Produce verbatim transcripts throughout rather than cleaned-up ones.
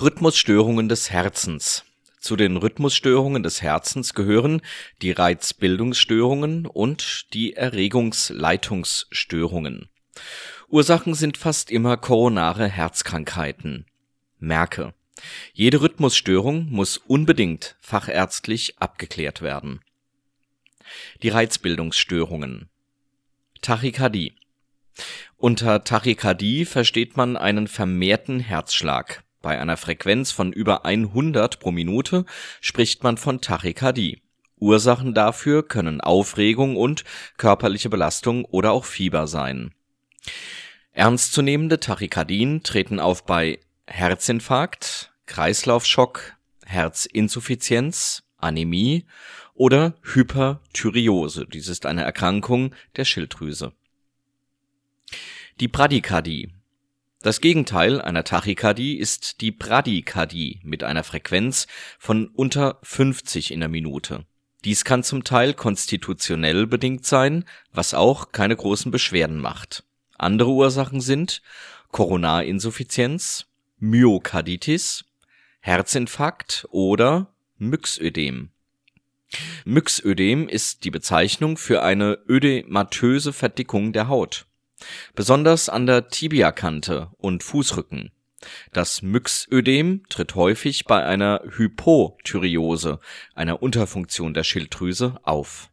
Rhythmusstörungen des Herzens. Zu den Rhythmusstörungen des Herzens gehören die Reizbildungsstörungen und die Erregungsleitungsstörungen. Ursachen sind fast immer koronare Herzkrankheiten. Merke: Jede Rhythmusstörung muss unbedingt fachärztlich abgeklärt werden. Die Reizbildungsstörungen. Tachykardie. Unter Tachykardie versteht man einen vermehrten Herzschlag. Bei einer Frequenz von über hundert pro Minute spricht man von Tachykardie. Ursachen dafür können Aufregung und körperliche Belastung oder auch Fieber sein. Ernstzunehmende Tachykardien treten auf bei Herzinfarkt, Kreislaufschock, Herzinsuffizienz, Anämie oder Hyperthyreose. Dies ist eine Erkrankung der Schilddrüse. Die Bradykardie. Das Gegenteil einer Tachykardie ist die Bradykardie mit einer Frequenz von unter fünfzig in der Minute. Dies kann zum Teil konstitutionell bedingt sein, was auch keine großen Beschwerden macht. Andere Ursachen sind Koronarinsuffizienz, Myokarditis, Herzinfarkt oder Myxödem. Myxödem ist die Bezeichnung für eine ödematöse Verdickung der Haut, besonders an der Tibiakante und Fußrücken. Das Myxödem tritt häufig bei einer Hypothyreose, einer Unterfunktion der Schilddrüse, auf.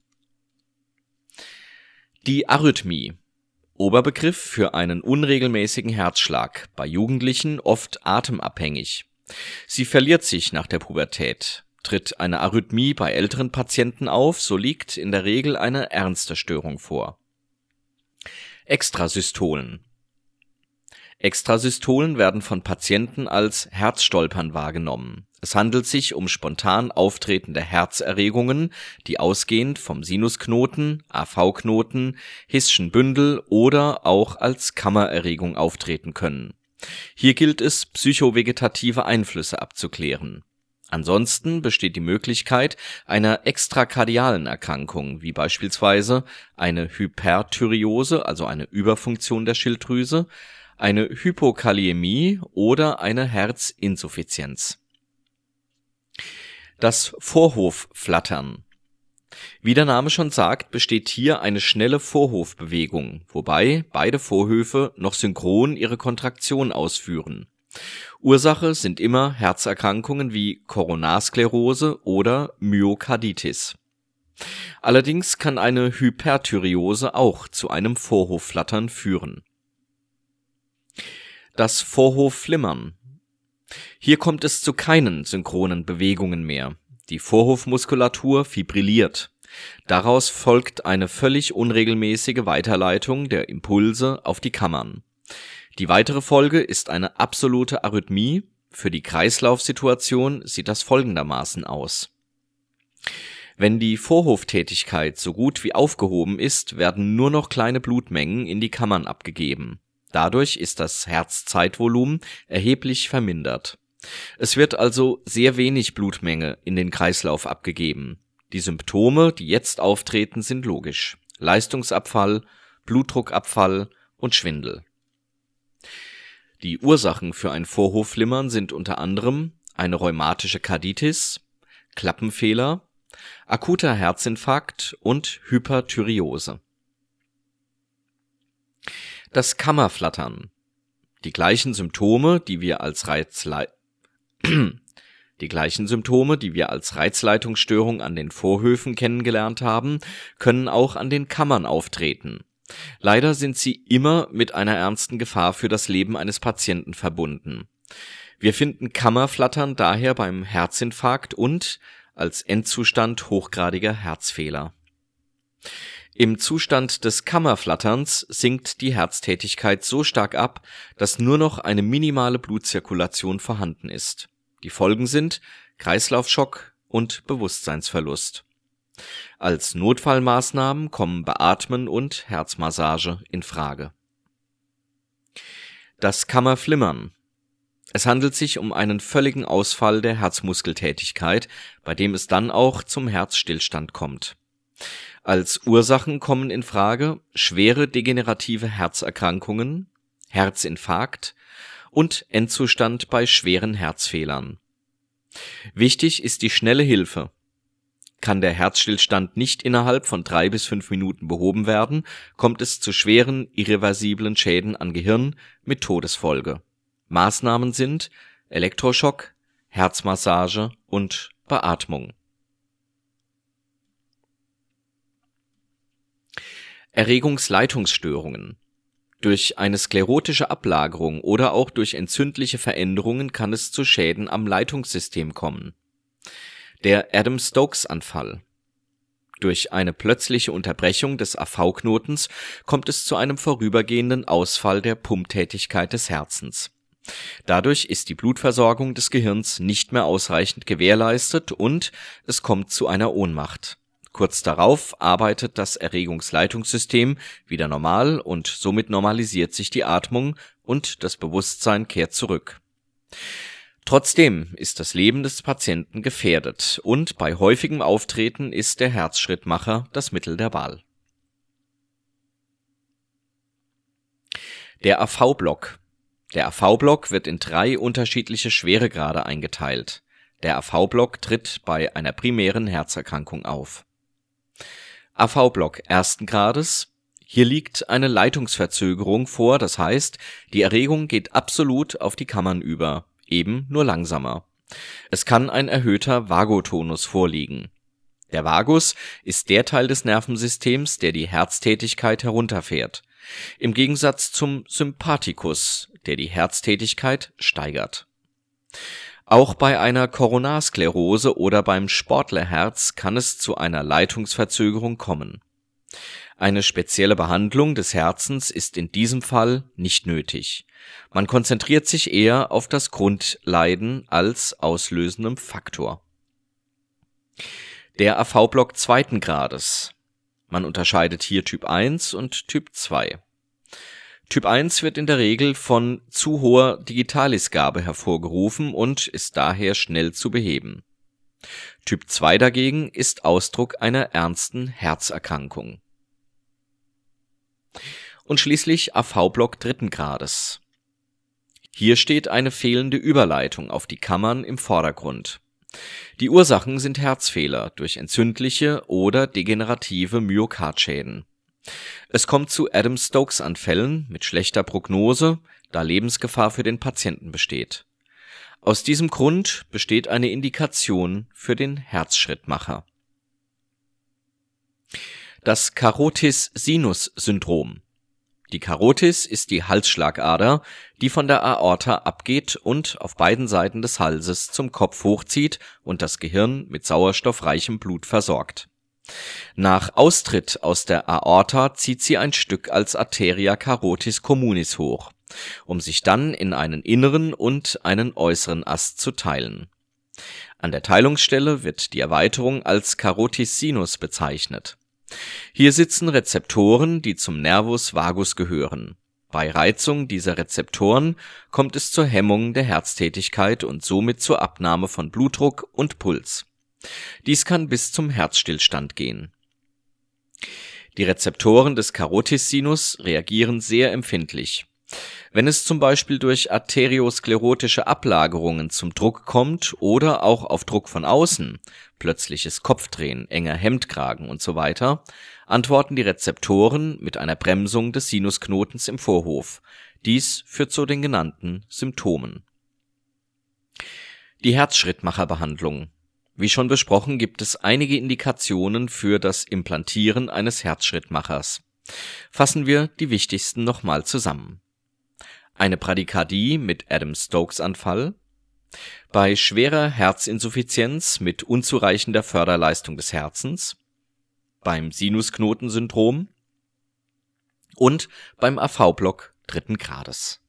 Die Arrhythmie. Oberbegriff für einen unregelmäßigen Herzschlag, bei Jugendlichen oft atemabhängig. Sie verliert sich nach der Pubertät. Tritt eine Arrhythmie bei älteren Patienten auf, so liegt in der Regel eine ernste Störung vor. Extrasystolen. Extrasystolen werden von Patienten als Herzstolpern wahrgenommen. Es handelt sich um spontan auftretende Herzerregungen, die ausgehend vom Sinusknoten, A V-Knoten, Hißschen Bündel oder auch als Kammererregung auftreten können. Hier gilt es, psychovegetative Einflüsse abzuklären. Ansonsten besteht die Möglichkeit einer extrakardialen Erkrankung, wie beispielsweise eine Hyperthyreose, also eine Überfunktion der Schilddrüse, eine Hypokaliämie oder eine Herzinsuffizienz. Das Vorhofflattern. Wie der Name schon sagt, besteht hier eine schnelle Vorhofbewegung, wobei beide Vorhöfe noch synchron ihre Kontraktion ausführen. Ursache sind immer Herzerkrankungen wie Koronarsklerose oder Myokarditis. Allerdings kann eine Hyperthyreose auch zu einem Vorhofflattern führen. Das Vorhofflimmern. Hier kommt es zu keinen synchronen Bewegungen mehr. Die Vorhofmuskulatur fibrilliert. Daraus folgt eine völlig unregelmäßige Weiterleitung der Impulse auf die Kammern. Die weitere Folge ist eine absolute Arrhythmie. Für die Kreislaufsituation sieht das folgendermaßen aus. Wenn die Vorhoftätigkeit so gut wie aufgehoben ist, werden nur noch kleine Blutmengen in die Kammern abgegeben. Dadurch ist das Herzzeitvolumen erheblich vermindert. Es wird also sehr wenig Blutmenge in den Kreislauf abgegeben. Die Symptome, die jetzt auftreten, sind logisch: Leistungsabfall, Blutdruckabfall und Schwindel. Die Ursachen für ein Vorhofflimmern sind unter anderem eine rheumatische Karditis, Klappenfehler, akuter Herzinfarkt und Hyperthyreose. Das Kammerflattern. Die gleichen Symptome, die wir als Reizlei die gleichen Symptome, die wir als Reizleitungsstörung an den Vorhöfen kennengelernt haben, können auch an den Kammern auftreten. Leider sind sie immer mit einer ernsten Gefahr für das Leben eines Patienten verbunden. Wir finden Kammerflattern daher beim Herzinfarkt und als Endzustand hochgradiger Herzfehler. Im Zustand des Kammerflatterns sinkt die Herztätigkeit so stark ab, dass nur noch eine minimale Blutzirkulation vorhanden ist. Die Folgen sind Kreislaufschock und Bewusstseinsverlust. Als Notfallmaßnahmen kommen Beatmen und Herzmassage in Frage. Das Kammerflimmern. Es handelt sich um einen völligen Ausfall der Herzmuskeltätigkeit, bei dem es dann auch zum Herzstillstand kommt. Als Ursachen kommen in Frage schwere degenerative Herzerkrankungen, Herzinfarkt und Endzustand bei schweren Herzfehlern. Wichtig ist die schnelle Hilfe. Kann der Herzstillstand nicht innerhalb von drei bis fünf Minuten behoben werden, kommt es zu schweren, irreversiblen Schäden an Gehirn mit Todesfolge. Maßnahmen sind Elektroschock, Herzmassage und Beatmung. Erregungsleitungsstörungen. Durch eine sklerotische Ablagerung oder auch durch entzündliche Veränderungen kann es zu Schäden am Leitungssystem kommen. Der Adams-Stokes-Anfall. Durch eine plötzliche Unterbrechung des A V-Knotens kommt es zu einem vorübergehenden Ausfall der Pumptätigkeit des Herzens. Dadurch ist die Blutversorgung des Gehirns nicht mehr ausreichend gewährleistet und es kommt zu einer Ohnmacht. Kurz darauf arbeitet das Erregungsleitungssystem wieder normal und somit normalisiert sich die Atmung und das Bewusstsein kehrt zurück. Trotzdem ist das Leben des Patienten gefährdet und bei häufigem Auftreten ist der Herzschrittmacher das Mittel der Wahl. Der A V-Block. Der A V-Block wird in drei unterschiedliche Schweregrade eingeteilt. Der A V-Block tritt bei einer primären Herzerkrankung auf. A V-Block ersten Grades. Hier liegt eine Leitungsverzögerung vor, das heißt, die Erregung geht absolut auf die Kammern über, eben nur langsamer. Es kann ein erhöhter Vagotonus vorliegen. Der Vagus ist der Teil des Nervensystems, der die Herztätigkeit herunterfährt, im Gegensatz zum Sympathikus, der die Herztätigkeit steigert. Auch bei einer Koronarsklerose oder beim Sportlerherz kann es zu einer Leitungsverzögerung kommen. Eine spezielle Behandlung des Herzens ist in diesem Fall nicht nötig. Man konzentriert sich eher auf das Grundleiden als auslösendem Faktor. Der A V-Block zweiten Grades. Man unterscheidet hier Typ eins und Typ zwei. Typ eins wird in der Regel von zu hoher Digitalisgabe hervorgerufen und ist daher schnell zu beheben. Typ zwei dagegen ist Ausdruck einer ernsten Herzerkrankung. Und schließlich A V-Block dritten Grades. Hier steht eine fehlende Überleitung auf die Kammern im Vordergrund. Die Ursachen sind Herzfehler durch entzündliche oder degenerative Myokardschäden. Es kommt zu Adams-Stokes-Anfällen mit schlechter Prognose, da Lebensgefahr für den Patienten besteht. Aus diesem Grund besteht eine Indikation für den Herzschrittmacher. Das Carotis-Sinus-Syndrom. Die Karotis ist die Halsschlagader, die von der Aorta abgeht und auf beiden Seiten des Halses zum Kopf hochzieht und das Gehirn mit sauerstoffreichem Blut versorgt. Nach Austritt aus der Aorta zieht sie ein Stück als Arteria carotis communis hoch, um sich dann in einen inneren und einen äußeren Ast zu teilen. An der Teilungsstelle wird die Erweiterung als Carotis sinus bezeichnet. Hier sitzen Rezeptoren, die zum Nervus vagus gehören. Bei Reizung dieser Rezeptoren kommt es zur Hemmung der Herztätigkeit und somit zur Abnahme von Blutdruck und Puls. Dies kann bis zum Herzstillstand gehen. Die Rezeptoren des Carotis sinus reagieren sehr empfindlich. Wenn es zum Beispiel durch arteriosklerotische Ablagerungen zum Druck kommt oder auch auf Druck von außen, plötzliches Kopfdrehen, enger Hemdkragen und so weiter, antworten die Rezeptoren mit einer Bremsung des Sinusknotens im Vorhof. Dies führt zu den genannten Symptomen. Die Herzschrittmacherbehandlung. Wie schon besprochen, gibt es einige Indikationen für das Implantieren eines Herzschrittmachers. Fassen wir die wichtigsten nochmal zusammen. Eine Bradykardie mit Adams-Stokes-Anfall, bei schwerer Herzinsuffizienz mit unzureichender Förderleistung des Herzens, beim Sinusknotensyndrom und beim A V-Block dritten Grades.